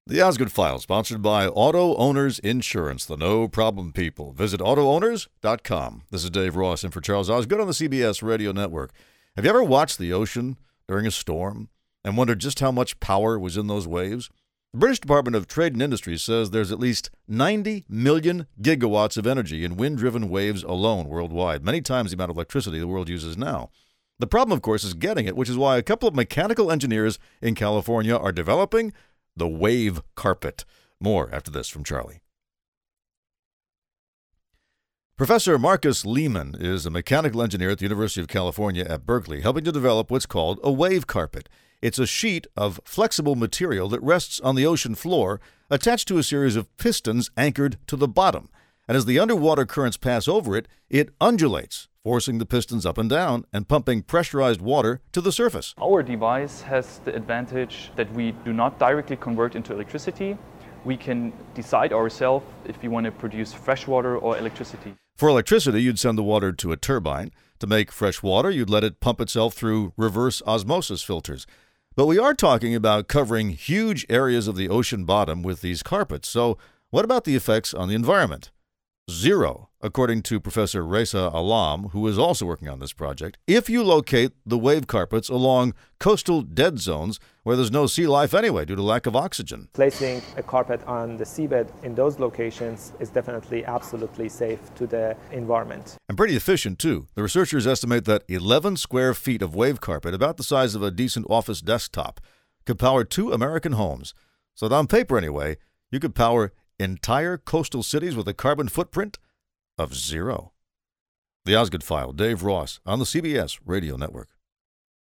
The Osgood File, sponsored by Auto Owners Insurance, the no-problem people. Visit AutoOwners.com. This is Dave Ross in for Charles Osgood on the CBS Radio Network. Have you ever watched the ocean during a storm and wondered just how much power was in those waves? The British Department of Trade and Industry says there's at least 90 million gigawatts of energy in wind-driven waves alone worldwide, many times the amount of electricity the world uses now. The problem, of course, is getting it, which is why a couple of mechanical engineers in California are developing the wave carpet. More after this from Charlie. Professor Marcus Lehman is a mechanical engineer at the University of California at Berkeley, helping to develop what's called a wave carpet. It's a sheet of flexible material that rests on the ocean floor, attached to a series of pistons anchored to the bottom. And as the underwater currents pass over it, it undulates, forcing the pistons up and down and pumping pressurized water to the surface. Our device has the advantage that we do not directly convert into electricity. We can decide ourselves if we want to produce fresh water or electricity. For electricity, you'd send the water to a turbine. To make fresh water, you'd let it pump itself through reverse osmosis filters. But we are talking about covering huge areas of the ocean bottom with these carpets. So what about the effects on the environment? Zero, according to Professor Reza Alam, who is also working on this project, if you locate the wave carpets along coastal dead zones where there's no sea life anyway due to lack of oxygen. Placing a carpet on the seabed in those locations is definitely absolutely safe to the environment. And pretty efficient, too. The researchers estimate that 11 square feet of wave carpet, about the size of a decent office desktop, could power 2 American homes. So on paper anyway, you could power entire coastal cities with a carbon footprint of 0. The Osgood File, Dave Ross on the CBS Radio Network.